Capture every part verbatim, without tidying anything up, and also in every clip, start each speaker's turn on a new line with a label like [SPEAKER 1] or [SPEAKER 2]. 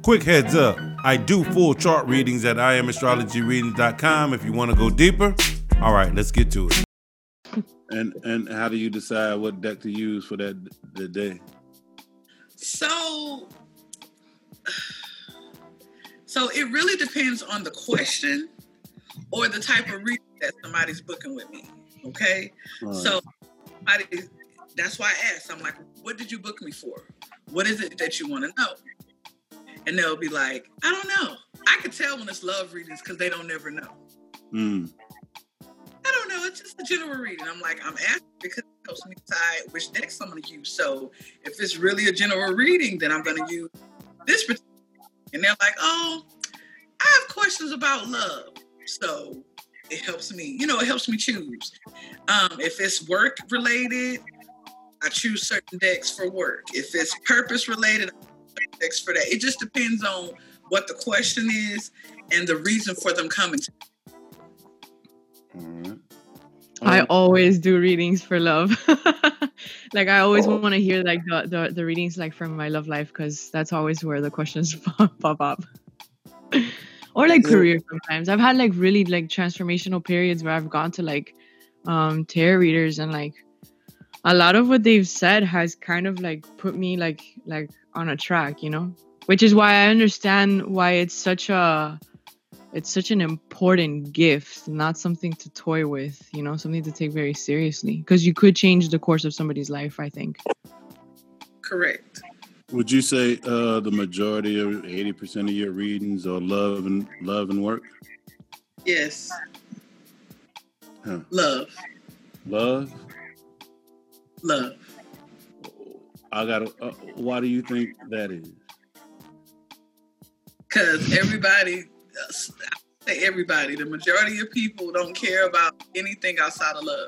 [SPEAKER 1] Quick heads up, I do full chart readings at I am astrology readings dot com if you want to go deeper. All right, let's get to it.
[SPEAKER 2] And and how do you decide what deck to use for that the day?
[SPEAKER 3] So, so it really depends on the question or the type of reading that somebody's booking with me. Okay, right. So somebody, that's why I asked. I'm like, what did you book me for? What is it that you want to know? And they'll be like, I don't know. I can tell when it's love readings because they don't never know.
[SPEAKER 2] Mm.
[SPEAKER 3] I don't know. It's just a general reading. I'm like, I'm asking because it helps me decide which decks I'm going to use. So if it's really a general reading, then I'm going to use this particular. And they're like, oh, I have questions about love. So it helps me, you know, it helps me choose. Um, if it's work related, I choose certain decks for work. If it's purpose related, I choose certain decks for that. It just depends on what the question is and the reason for them coming to me.
[SPEAKER 2] Right.
[SPEAKER 4] I always do readings for love. Like I always oh. want to hear like the, the, the readings like from my love life because that's always where the questions pop, pop up. Or like yeah. career sometimes. I've had like really like transformational periods where I've gone to like um tarot readers and like a lot of what they've said has kind of like put me like like on a track, you know? Which is why I understand why it's such a It's such an important gift, not something to toy with, you know, something to take very seriously. Because you could change the course of somebody's life, I think.
[SPEAKER 3] Correct.
[SPEAKER 2] Would you say uh, the majority of eighty percent of your readings are love and love and work?
[SPEAKER 3] Yes.
[SPEAKER 2] Huh.
[SPEAKER 3] Love.
[SPEAKER 2] Love?
[SPEAKER 3] Love.
[SPEAKER 2] I gotta. Uh, why do you think that is?
[SPEAKER 3] Because everybody. I say everybody, the majority of people don't care about anything outside of love.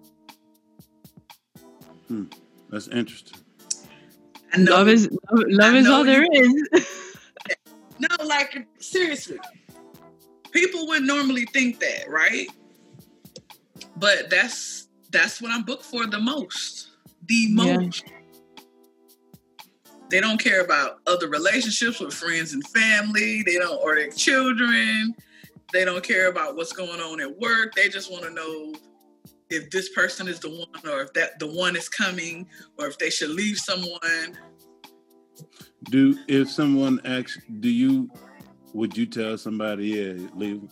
[SPEAKER 2] Hmm. That's interesting.
[SPEAKER 3] I know,
[SPEAKER 4] love is love, love is all there you, is.
[SPEAKER 3] No, like seriously, people wouldn't normally think that, right? But that's that's what I'm booked for the most, the most. Yeah. They don't care about other relationships with friends and family. They don't, or their children. They don't care about what's going on at work. They just want to know if this person is the one, or if that the one is coming, or if they should leave someone.
[SPEAKER 2] Do if someone asks, do you? Would you tell somebody, yeah, leave?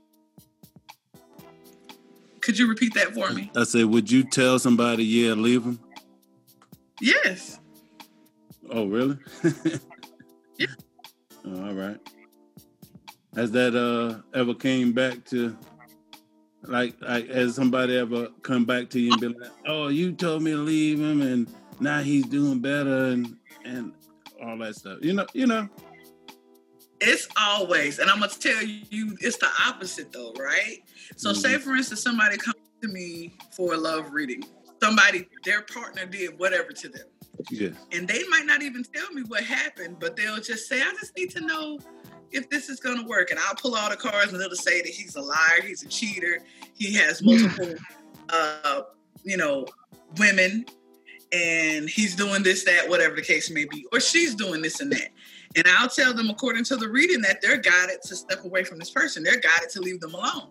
[SPEAKER 3] Could you repeat that for me?
[SPEAKER 2] I said, would you tell somebody, yeah, leave them?
[SPEAKER 3] Yes.
[SPEAKER 2] Oh, really?
[SPEAKER 3] Yeah.
[SPEAKER 2] Oh, all right. Has that uh, ever came back to, like, like, has somebody ever come back to you and be like, oh, you told me to leave him and now he's doing better and and all that stuff? You know, you know.
[SPEAKER 3] It's always, and I'm going to tell you, it's the opposite though, right? So mm-hmm. say, for instance, somebody comes to me for a love reading. Somebody, their partner did whatever to them.
[SPEAKER 2] Yes.
[SPEAKER 3] And they might not even tell me what happened, but they'll just say, I just need to know if this is going to work. And I'll pull all the cards and it'll say that he's a liar, he's a cheater, he has multiple, uh, you know, women, and he's doing this, that, whatever the case may be, or she's doing this and that. And I'll tell them, according to the reading, that they're guided to step away from this person. They're guided to leave them alone.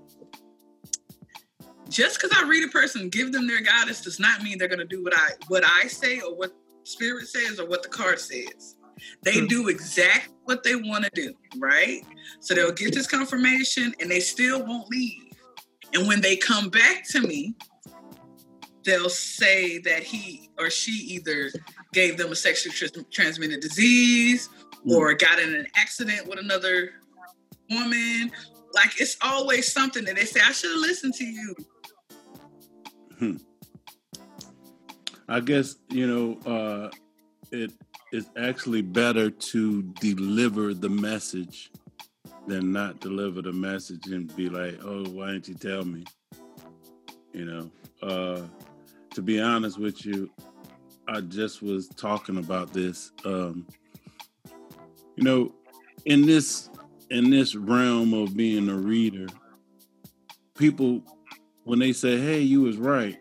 [SPEAKER 3] Just because I read a person, give them their guidance, does not mean they're going to do what I what I say or what Spirit says or what the card says. They mm-hmm. do exactly what they want to do, right? So they'll get this confirmation and they still won't leave. And when they come back to me, they'll say that he or she either gave them a sexually tr- transmitted disease mm-hmm. or got in an accident with another woman. Like, it's always something that they say, I should have listened to you.
[SPEAKER 2] Hmm. I guess, you know, uh, it is actually better to deliver the message than not deliver the message and be like, oh, why didn't you tell me? You know, uh, to be honest with you, I just was talking about this. Um, you know, in this in this realm of being a reader, people, when they say, hey, you was right,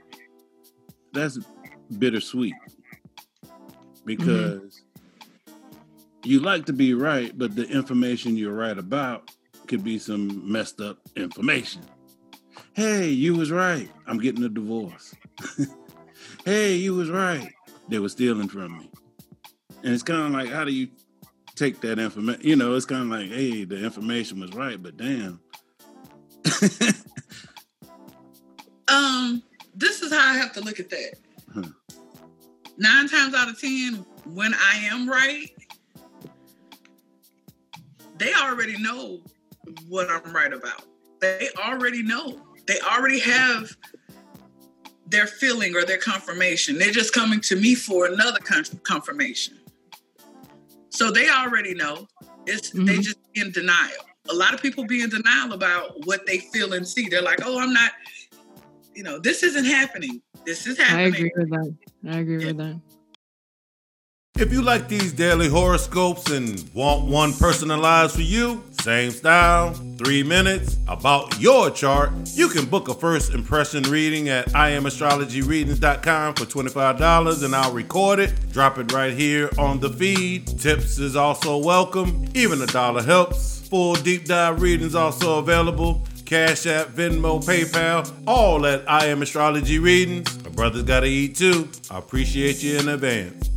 [SPEAKER 2] that's bittersweet. Because mm-hmm. you like to be right, but the information you're right about could be some messed up information. Hey, you was right. I'm getting a divorce. Hey, you was right. They were stealing from me. And it's kind of like, how do you take that information? You know, it's kind of like, hey, the information was right, but damn.
[SPEAKER 3] um, this is how I have to look at that. Huh. Nine times out of ten, when I am right, they already know what I'm right about. They already know. They already have their feeling or their confirmation. They're just coming to me for another con- confirmation. So they already know. It's mm-hmm. They just in denial. A lot of people be in denial about what they feel and see. They're like, oh, I'm not, you know, this isn't happening. This is happening.
[SPEAKER 4] I agree with that. I agree yeah. with that.
[SPEAKER 1] If you like these daily horoscopes and want one personalized for you, same style, three minutes, about your chart, you can book a first impression reading at I am astrology readings dot com for twenty-five dollars and I'll record it, drop it right here on the feed. Tips is also welcome, even a dollar helps. Full deep dive readings also available. Cash App, Venmo, PayPal, all at I Am Astrology Readings. My brother's gotta eat too. I appreciate you in advance.